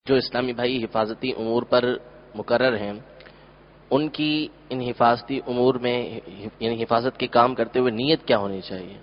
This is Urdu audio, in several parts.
جو اسلامی بھائی حفاظتی امور پر مقرر ہیں، ان کی ان حفاظتی امور میں یعنی حفاظت کے کام کرتے ہوئے نیت کیا ہونی چاہیے؟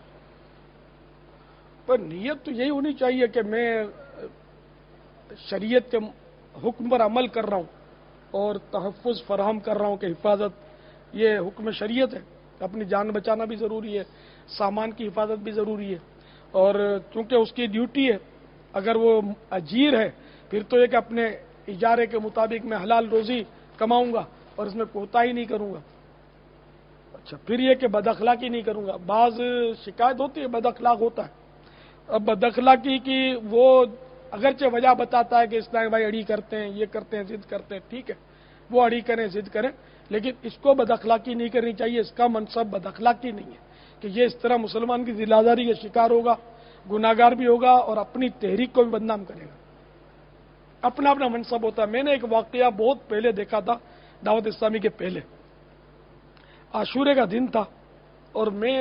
پر نیت تو یہی ہونی چاہیے کہ میں شریعت کے حکم پر عمل کر رہا ہوں اور تحفظ فراہم کر رہا ہوں کہ حفاظت یہ حکم شریعت ہے، اپنی جان بچانا بھی ضروری ہے، سامان کی حفاظت بھی ضروری ہے، اور چونکہ اس کی ڈیوٹی ہے، اگر وہ اجیر ہے پھر تو یہ کہ اپنے اجارے کے مطابق میں حلال روزی کماؤں گا اور اس میں کوتاہی نہیں کروں گا۔ اچھا، پھر یہ کہ بد اخلاقی نہیں کروں گا۔ بعض شکایت ہوتی ہے بد اخلاق ہوتا ہے، اب بد اخلاقی کی وہ اگرچہ وجہ بتاتا ہے کہ اسلام بھائی اڑی کرتے ہیں، یہ کرتے ہیں، ضد کرتے ہیں، ٹھیک ہے، وہ اڑی کریں، ضد کریں، لیکن اس کو بد اخلاقی نہیں کرنی چاہیے۔ اس کا منصب بد اخلاقی نہیں ہے کہ یہ اس طرح مسلمان کی ذل آزاری کا شکار ہوگا، گناہگار بھی ہوگا اور اپنی تحریک کو بھی بدنام کرے گا۔ اپنا اپنا منصب ہوتا ہے۔ میں نے ایک واقعہ بہت پہلے دیکھا تھا، دعوت اسلامی کے پہلے عاشورے کا دن تھا، اور میں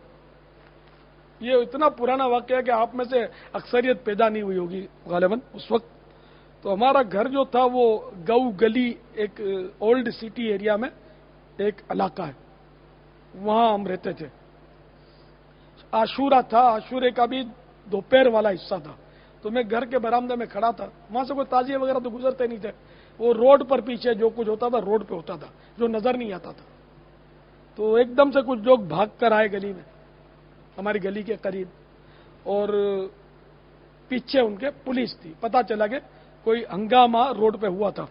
یہ اتنا پرانا واقعہ ہے کہ آپ میں سے اکثریت پیدا نہیں ہوئی ہوگی غالباً اس وقت۔ تو ہمارا گھر جو تھا وہ گو گلی، ایک اولڈ سٹی ایریا میں ایک علاقہ ہے، وہاں ہم رہتے تھے۔ عاشورہ تھا، عاشورے کا بھی دوپہر والا حصہ تھا، تو میں گھر کے برآمدے میں کھڑا تھا، وہاں سے کوئی تعزیے وغیرہ تو گزرتے نہیں تھے، وہ روڈ پر پیچھے جو کچھ ہوتا تھا روڈ پہ ہوتا تھا، جو نظر نہیں آتا تھا۔ تو ایک دم سے کچھ لوگ بھاگ کر آئے گلی میں، ہماری گلی کے قریب، اور پیچھے ان کے پولیس تھی۔ پتہ چلا کہ کوئی ہنگامہ روڈ پہ ہوا تھا۔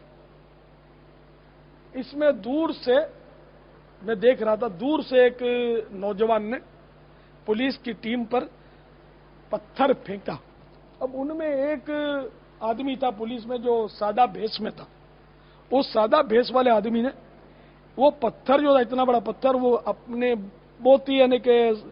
اس میں دور سے میں دیکھ رہا تھا، دور سے ایک نوجوان نے پولیس کی ٹیم پر پتھر پھینکا۔ اب ان میں ایک آدمی تھا پولیس میں جو سادہ بھیس میں تھا، اس سادہ بھیس والے آدمی نے وہ پتھر جو تھا، اتنا بڑا پتھر، وہ اپنے بہت ہی یعنی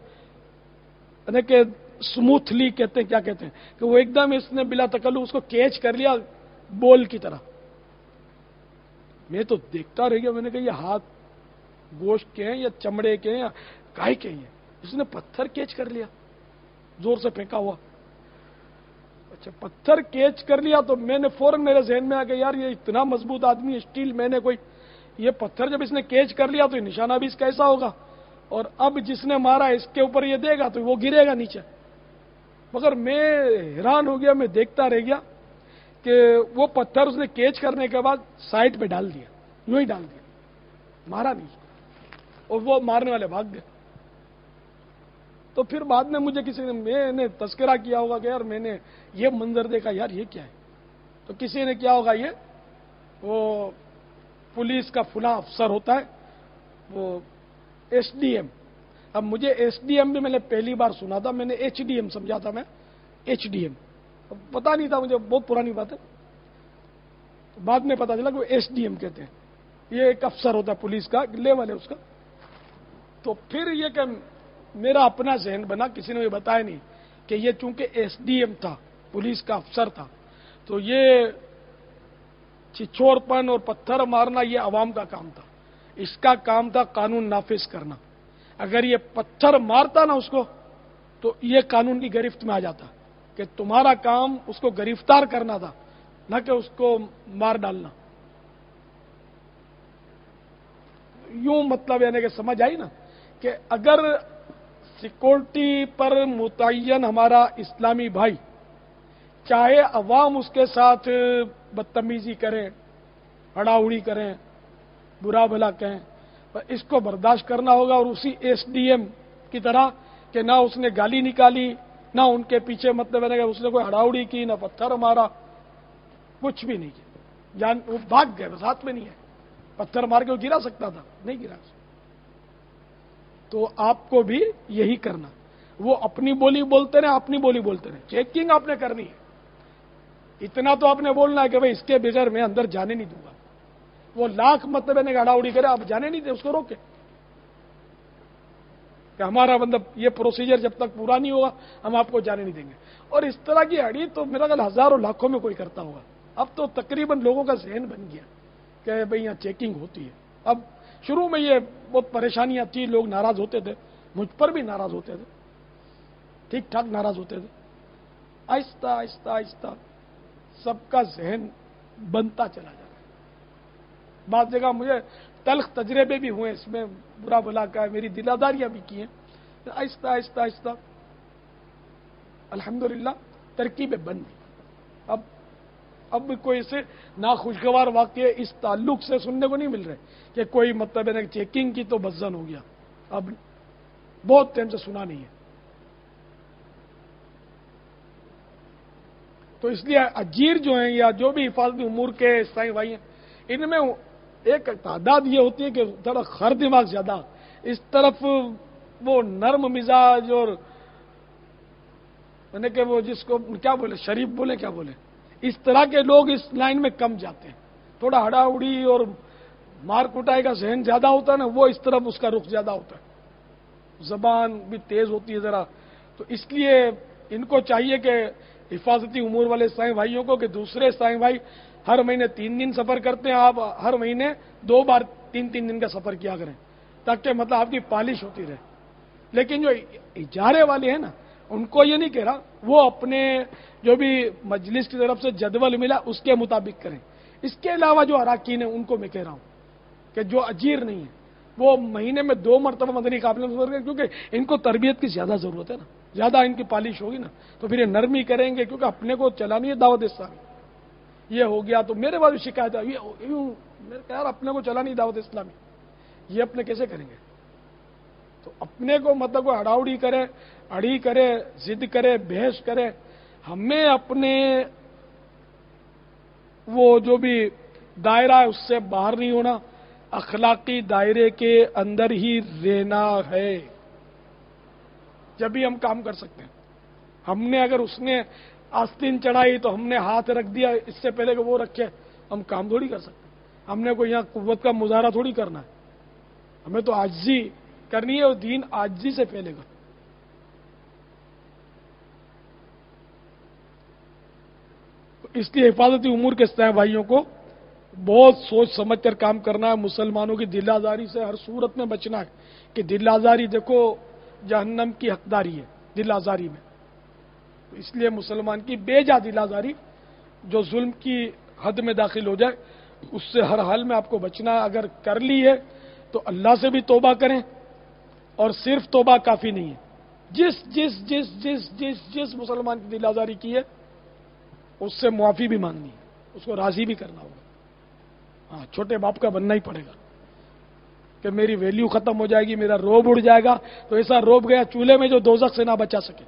کہ سموتھلی کہتے ہیں، کیا کہتے ہیں کہ وہ ایک دم اس نے بلا تکلف اس کو کیچ کر لیا بول کی طرح۔ میں تو دیکھتا رہ گیا، میں نے کہا یہ ہاتھ گوشت کے ہیں یا چمڑے کے ہیں یا کائے کے ہیں؟ اس نے پتھر کیچ کر لیا، زور سے پھینکا ہوا۔ اچھا، پتھر کیچ کر لیا تو میں نے فوراً میرے ذہن میں آ گیا، یار یہ اتنا مضبوط آدمی ہے، اسٹیل میں نے کوئی یہ پتھر جب اس نے کیچ کر لیا تو یہ نشانہ بھی اس کا ایسا ہوگا، اور اب جس نے مارا اس کے اوپر یہ دے گا تو وہ گرے گا نیچے۔ مگر میں حیران ہو گیا، میں دیکھتا رہ گیا کہ وہ پتھر اس نے کیچ کرنے کے بعد سائڈ پہ ڈال دیا، یوں ہی ڈال دیا، مارا نہیں اس کو، اور وہ مارنے والے بھاگ گئے۔ تو پھر بعد میں مجھے کسی نے میں نے تذکرہ کیا ہوگا کہ یار میں نے یہ منظر دیکھا، یار یہ کیا ہے؟ تو کسی نے کیا ہوگا، یہ وہ پولیس کا فلاں افسر ہوتا ہے، وہ ایس ڈی ایم۔ اب مجھے ایس ڈی ایم بھی میں نے پہلی بار سنا تھا، میں نے ایچ ڈی ایم سمجھا تھا، میں ایچ ڈی ایم پتا نہیں تھا مجھے، بہت پرانی بات ہے، بعد میں پتا چلا کہ وہ ایس ڈی ایم کہتے ہیں، یہ ایک افسر ہوتا ہے پولیس کا، لیول ہے اس کا۔ تو پھر یہ کہ میرا اپنا ذہن بنا، کسی نے مجھے بتایا نہیں کہ یہ چونکہ ایس ڈی ایم تھا، پولیس کا افسر تھا، تو یہ چھچور پن اور پتھر مارنا یہ عوام کا کام تھا، اس کا کام تھا قانون نافذ کرنا۔ اگر یہ پتھر مارتا نا اس کو تو یہ قانون کی گرفت میں آ جاتا کہ تمہارا کام اس کو گرفتار کرنا تھا، نہ کہ اس کو مار ڈالنا۔ یوں مطلب یعنی کہ سمجھ آئی نا کہ اگر سیکورٹی پر متعین ہمارا اسلامی بھائی، چاہے عوام اس کے ساتھ بدتمیزی کریں، ہڑا اڑی کریں، برا بھلا کہیں، اس کو برداشت کرنا ہوگا، اور اسی ایس ڈی ایم کی طرح کہ نہ اس نے گالی نکالی، نہ ان کے پیچھے مطلب ہے کہ اس نے کوئی ہڑاوڑی کی، نہ پتھر مارا، کچھ بھی نہیں کیا، وہ بھاگ گئے، بس ہاتھ میں نہیں ہے، پتھر مار کے وہ گرا سکتا تھا، نہیں گرا۔ تو آپ کو بھی یہی کرنا، وہ اپنی بولی بولتے رہے، اپنی بولی بولتے رہے، چیکنگ آپ نے کرنی ہے، اتنا تو آپ نے بولنا ہے کہ بھائی اس کے بغیر میں اندر جانے نہیں دوں گا۔ وہ لاکھ مطلب ہے ہڑا اڑی کرے، آپ جانے نہیں دیں، اس کو روکے کہ ہمارا مطلب یہ پروسیجر جب تک پورا نہیں ہوگا ہم آپ کو جانے نہیں دیں گے۔ اور اس طرح کی اڑی تو میرا خیال ہزاروں لاکھوں میں کوئی کرتا ہوگا۔ اب تو تقریباً لوگوں کا ذہن بن گیا کہ بھئی یہاں چیکنگ ہوتی ہے۔ اب شروع میں یہ بہت پریشانیاں تھیں، لوگ ناراض ہوتے تھے، مجھ پر بھی ناراض ہوتے تھے، ٹھیک ٹھاک ناراض ہوتے تھے۔ آہستہ آہستہ آہستہ سب کا ذہن بنتا چلا جا رہا ہے. بعض جگہ مجھے تلخ تجربے بھی ہوئے، اس میں برا بھلا کا میری دلاداریاں بھی کی ہیں. آہستہ آہستہ آہستہ الحمدللہ ترکیبیں بن گئی. اب کوئی سے ناخوشگوار واقعے اس تعلق سے سننے کو نہیں مل رہے کہ کوئی مطلب ہے چیکنگ کی تو بزن ہو گیا. اب بہت ٹائم سے سنا نہیں ہے. تو اس لیے اجیر جو ہیں یا جو بھی حفاظتی امور کے عیسائی بھائی ہیں، ان میں ایک تعداد یہ ہوتی ہے کہ تھوڑا خر دماغ زیادہ، اس طرف وہ نرم مزاج اور یعنی کہ وہ جس کو کیا بولے، شریف بولے کیا بولے، اس طرح کے لوگ اس لائن میں کم جاتے ہیں. تھوڑا ہڑا اڑی اور مار کٹائی کا ذہن زیادہ ہوتا ہے نا، وہ اس طرف اس کا رخ زیادہ ہوتا ہے. زبان بھی تیز ہوتی ہے ذرا. تو اس لیے ان کو چاہیے کہ حفاظتی امور والے عیسائی بھائیوں کو کہ دوسرے عیسائی بھائی ہر مہینے 3 دن سفر کرتے ہیں، آپ ہر مہینے 2 بار 3 دن کا سفر کیا کریں، تاکہ مطلب آپ کی پالش ہوتی رہے. لیکن جو اجارے والے ہیں نا، ان کو یہ نہیں کہہ رہا، وہ اپنے جو بھی مجلس کی طرف سے جدول ملا اس کے مطابق کریں. اس کے علاوہ جو اراکین ہیں ان کو میں کہہ رہا ہوں کہ جو اجیر نہیں ہے وہ مہینے میں 2 مرتبہ مدنی قافلے میں سفر کریں، کیونکہ ان کو تربیت کی زیادہ ضرورت ہے نا، زیادہ ان کی پالش ہوگی نا تو پھر یہ نرمی کریں گے، کیونکہ اپنے کو چلانی ہے دعوت اسلامی. یہ ہو گیا تو میرے بعد شکایت ہے، میرے کہا یار اپنے کو چلانی دعوت اسلامی، یہ اپنے کیسے کریں گے؟ تو اپنے کو مطلب کوئی ہڑاؤڑی کرے، اڑی کرے، ضد کرے، بحث کرے، ہمیں اپنے وہ جو بھی دائرہ ہے اس سے باہر نہیں ہونا، اخلاقی دائرے کے اندر ہی رہنا ہے، جب بھی ہم کام کر سکتے ہیں. ہم نے اگر اس نے آستین چڑھائی تو ہم نے ہاتھ رکھ دیا اس سے پہلے کہ وہ رکھے، ہم کام تھوڑی کر سکتے. ہم نے کوئی یہاں قوت کا مظاہرہ تھوڑی کرنا ہے، ہمیں تو عاجزی کرنی ہے، اور دین عاجزی سے پھیلے گا. اس لیے حفاظتی امور کے عیسائی بھائیوں کو بہت سوچ سمجھ کر کام کرنا ہے. مسلمانوں کی دل آزاری سے ہر صورت میں بچنا ہے کہ دل آزاری دیکھو جہنم کی حقداری ہے دل آزاری میں. اس لیے مسلمان کی بے جا دل آزاری جو ظلم کی حد میں داخل ہو جائے اس سے ہر حال میں آپ کو بچنا ہے. اگر کر لی ہے تو اللہ سے بھی توبہ کریں، اور صرف توبہ کافی نہیں ہے، جس جس جس جس جس جس مسلمان کی دل آزاری کی ہے اس سے معافی بھی مانگنی ہے، اس کو راضی بھی کرنا ہوگا. ہاں، چھوٹے باپ کا بننا ہی پڑے گا کہ میری ویلیو ختم ہو جائے گی، میرا روب اڑ جائے گا، تو ایسا روب گیا چولہے میں جو دوزخ سے نہ بچا سکے.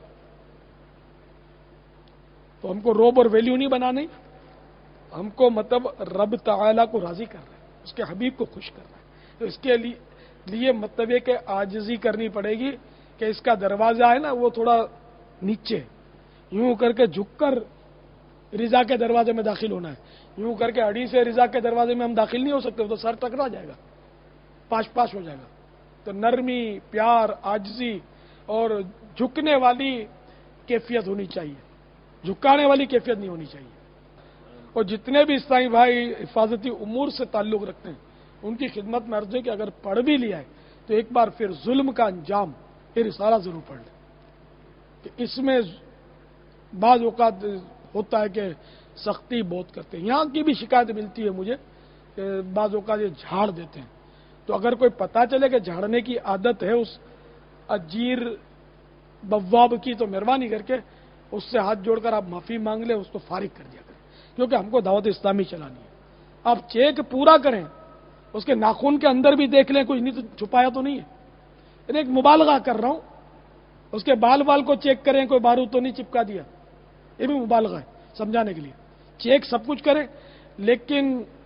تو ہم کو روب اور ویلیو نہیں بنانی، ہم کو مطلب رب تعالیٰ کو راضی کرنا ہے، اس کے حبیب کو خوش کرنا ہے. تو اس کے لیے مطلب یہ کہ عاجزی کرنی پڑے گی کہ اس کا دروازہ ہے نا وہ تھوڑا نیچے، یوں کر کے جھک کر رضا کے دروازے میں داخل ہونا ہے. یوں کر کے اڑی سے رضا کے دروازے میں ہم داخل نہیں ہو سکتے، تو سر ٹکرا جائے گا، پاش ہو جائے گا. تو نرمی، پیار، عاجزی اور جھکنے والی کیفیت ہونی چاہیے، جھکانے والی کیفیت نہیں ہونی چاہیے. اور جتنے بھی عیسائی بھائی حفاظتی امور سے تعلق رکھتے ہیں ان کی خدمت میں عرض ہے کہ اگر پڑھ بھی لیا ہے تو ایک بار پھر ظلم کا انجام یہ رسالہ ضرور پڑھ لیں. کہ اس میں بعض اوقات ہوتا ہے کہ سختی بہت کرتے ہیں. یہاں کی بھی شکایت ملتی ہے مجھے کہ بعض اوقات یہ جھاڑ دیتے ہیں. تو اگر کوئی پتہ چلے کہ جھاڑنے کی عادت ہے اس اجیر بواب کی تو مہربانی کر کے اس سے ہاتھ جوڑ کر آپ معافی مانگ لیں، اس کو فارغ کر دیا کریں، کیونکہ ہم کو دعوت اسلامی چلانی ہے. آپ چیک پورا کریں، اس کے ناخن کے اندر بھی دیکھ لیں کچھ نہیں تو چھپایا تو نہیں ہے. یعنی ایک مبالغہ کر رہا ہوں، اس کے بال کو چیک کریں کوئی بارود تو نہیں چپکا دیا، یہ بھی مبالغہ ہے سمجھانے کے لیے. چیک سب کچھ کریں لیکن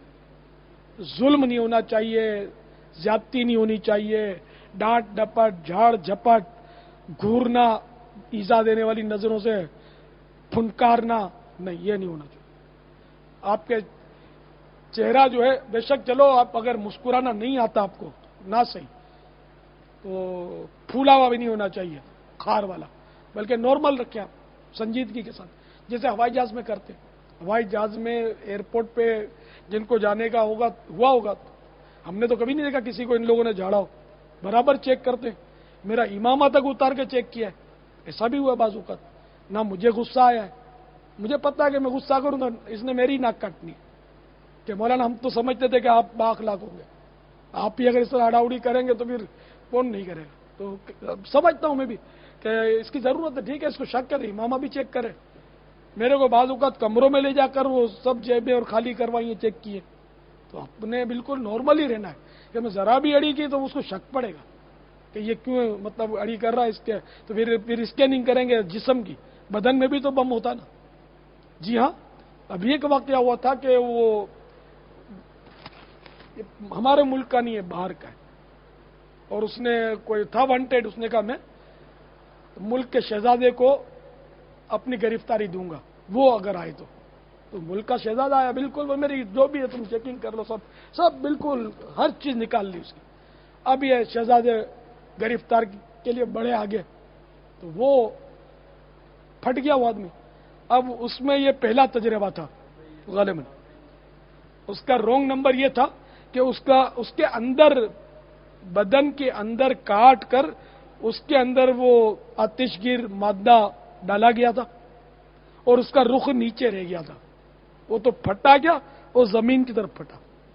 ظلم نہیں ہونا چاہیے، زیادتی نہیں ہونی چاہیے، ڈانٹ ڈپٹ، جھاڑ جھپٹ، گھورنا، ایزا دینے والی نظروں سے پھنکارنا، نہیں، یہ نہیں ہونا چاہیے. آپ کے چہرہ جو ہے بے شک چلو آپ اگر مسکرانا نہیں آتا آپ کو نہ صحیح تو پھولا ہوا بھی نہیں ہونا چاہیے خار والا، بلکہ نارمل رکھیں آپ سنجیدگی کے ساتھ، جیسے ہوائی جہاز میں کرتے. ہوائی جہاز میں ایئرپورٹ پہ جن کو جانے کا ہوا ہوگا، ہم نے تو کبھی نہیں دیکھا کسی کو ان لوگوں نے جھاڑا ہو، برابر چیک کرتے. میرا امامہ تک اتار کے چیک کیا ہے، ایسا بھی ہوا بعض اوقات، نہ مجھے غصہ آیا ہے مجھے پتا ہے کہ میں غصہ کروں تو اس نے میری ناک کاٹنی کہ مولانا ہم تو سمجھتے تھے کہ آپ بااخلاق ہوں گے، آپ ہی اگر اس طرح اڑاؤڑی کریں گے تو پھر کون نہیں کرے گا. تو سمجھتا ہوں میں بھی کہ اس کی ضرورت ہے، ٹھیک ہے، اس کو شک کرے، امامہ بھی چیک کرے. میرے کو بعض اوقات کمروں میں لے جا کر وہ سب جیبیں اور خالی کروائیں چیک کیے، تو اپنے بالکل نارمل ہی رہنا ہے کہ میں ذرا بھی اڑی کی تو اس کو شک پڑے گا کہ یہ کیوں مطلب اڑی کر رہا ہے اس کے، تو پھر اسکیننگ کریں گے جسم کی، بدن میں بھی تو بم ہوتا نا. جی ہاں، ابھی ایک واقعہ ہوا تھا کہ وہ ہمارے ملک کا نہیں ہے، باہر کا ہے، اور اس نے کوئی تھا وانٹیڈ، اس نے کہا میں ملک کے شہزادے کو اپنی گرفتاری دوں گا وہ اگر آئے تو ملک کا شہزادہ آیا، بالکل وہ میری جو بھی ہے تم چیکنگ کر لو، سب بالکل ہر چیز نکال لی اس کی. اب یہ شہزادے گرفتار کے لیے بڑے آگے، تو وہ پھٹ گیا وہ آدمی. اب اس میں یہ پہلا تجربہ تھا غالباً، اس کا رونگ نمبر یہ تھا کہ اس کے اندر بدن کے اندر کاٹ کر اس کے اندر وہ آتش گیر مادہ ڈالا گیا تھا اور اس کا رخ نیچے رہ گیا تھا. وہ تو پھٹا گیا، وہ زمین کی طرف پھٹا.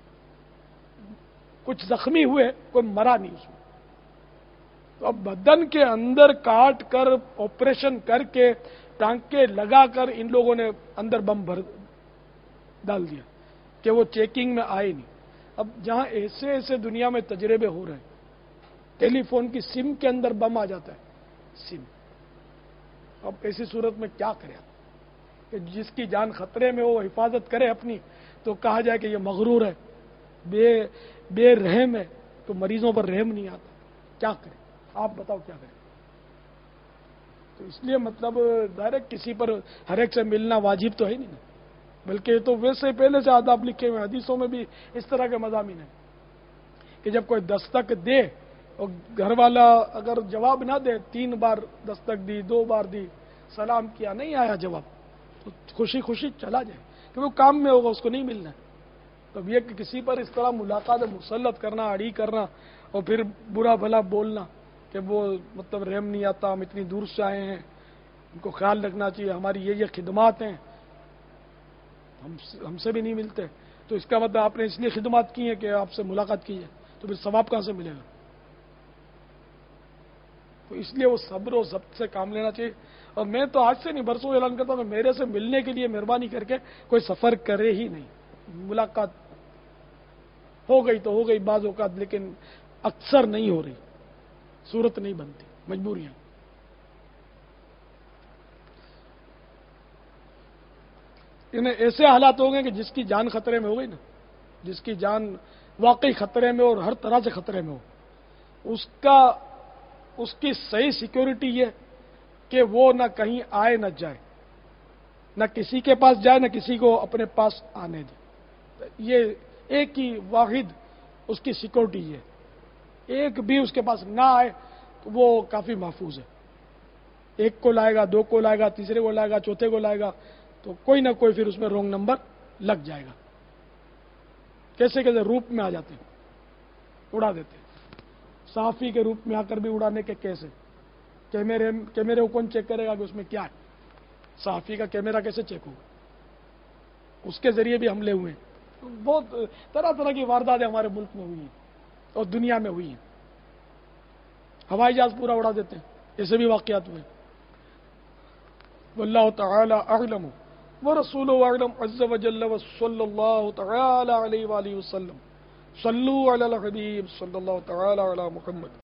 کچھ زخمی ہوئے، کوئی مرا نہیں اس میں. تو اب بدن کے اندر کاٹ کر آپریشن کر کے ٹانکے لگا کر ان لوگوں نے اندر بم بھر ڈال دیا کہ وہ چیکنگ میں آئے نہیں. اب جہاں ایسے ایسے دنیا میں تجربے ہو رہے ہیں، ٹیلی فون کی سم کے اندر بم آ جاتا ہے، سم. اب ایسی صورت میں کیا کرے کہ جس کی جان خطرے میں ہو حفاظت کرے اپنی، تو کہا جائے کہ یہ مغرور ہے، بے رحم ہے، تو مریضوں پر رحم نہیں آتا. کیا کرے آپ بتاؤ کیا کریں؟ تو اس لیے مطلب ڈائریکٹ کسی پر ہر ایک سے ملنا واجب تو ہے نہیں نا، بلکہ یہ تو ویسے پہلے سے آداب لکھے ہوئے، حدیثوں میں بھی اس طرح کے مضامین ہیں کہ جب کوئی دستک دے اور گھر والا اگر جواب نہ دے، 3 بار دستک دی، 2 بار دی، سلام کیا، نہیں آیا جواب، تو خوشی خوشی چلا جائے کہ وہ کام میں ہوگا، اس کو نہیں ملنا ہے. تو اب یہ کہ کسی پر اس طرح ملاقات مسلط کرنا، اڑی کرنا اور پھر برا بھلا بولنا کہ وہ مطلب رحم نہیں آتا، ہم اتنی دور سے آئے ہیں، ان کو خیال رکھنا چاہیے، ہماری یہ خدمات ہیں، ہم سے بھی نہیں ملتے، تو اس کا مطلب آپ نے اس لیے خدمات کی ہیں کہ آپ سے ملاقات کی ہے، تو پھر ثواب کہاں سے ملے گا؟ تو اس لیے وہ صبر و ضبط سے کام لینا چاہیے. اور میں تو آج سے نہیں، برسوں اعلان کرتا ہوں کہ میرے سے ملنے کے لیے مہربانی کر کے کوئی سفر کرے ہی نہیں. ملاقات ہو گئی تو ہو گئی بعض اوقات، لیکن اکثر نہیں ہو رہی، صورت نہیں بنتی، مجبوریاں. انہیں ایسے حالات ہو گئے کہ جس کی جان خطرے میں ہو گئی نا، جس کی جان واقعی خطرے میں اور ہر طرح سے خطرے میں ہو، اس کی صحیح سیکیورٹی یہ کہ وہ نہ کہیں آئے نہ جائے، نہ کسی کے پاس جائے نہ کسی کو اپنے پاس آنے دے. یہ ایک ہی واحد اس کی سیکیورٹی ہے. ایک بھی اس کے پاس نہ آئے تو وہ کافی محفوظ ہے. ایک کو لائے گا، 2 کو لائے گا، تیسرے کو لائے گا، چوتھے کو لائے گا، تو کوئی نہ کوئی پھر اس میں رونگ نمبر لگ جائے گا. کیسے کیسے روپ میں آ جاتے ہیں، اڑا دیتے ہیں. صحافی کے روپ میں آ کر بھی اڑانے کے کیسے، کیمرے کو کون چیک کرے گا کہ اس میں کیا ہے؟ صحافی کا کیمرہ کیسے چیک ہوگا؟ اس کے ذریعے بھی حملے ہوئے ہیں. بہت طرح طرح کی وارداتیں ہمارے ملک میں ہوئی ہیں اور دنیا میں ہوئی ہیں. ہوائی جہاز پورا اڑا دیتے ہیں، ایسے بھی واقعات ہوئے. واللہ تعالی اعلم ورسولہ اعلم عز وجل وصلی اللہ تعالی علیہ وآلہ وسلم. صلو علی الحبیب صلی اللہ تعالی علی محمد.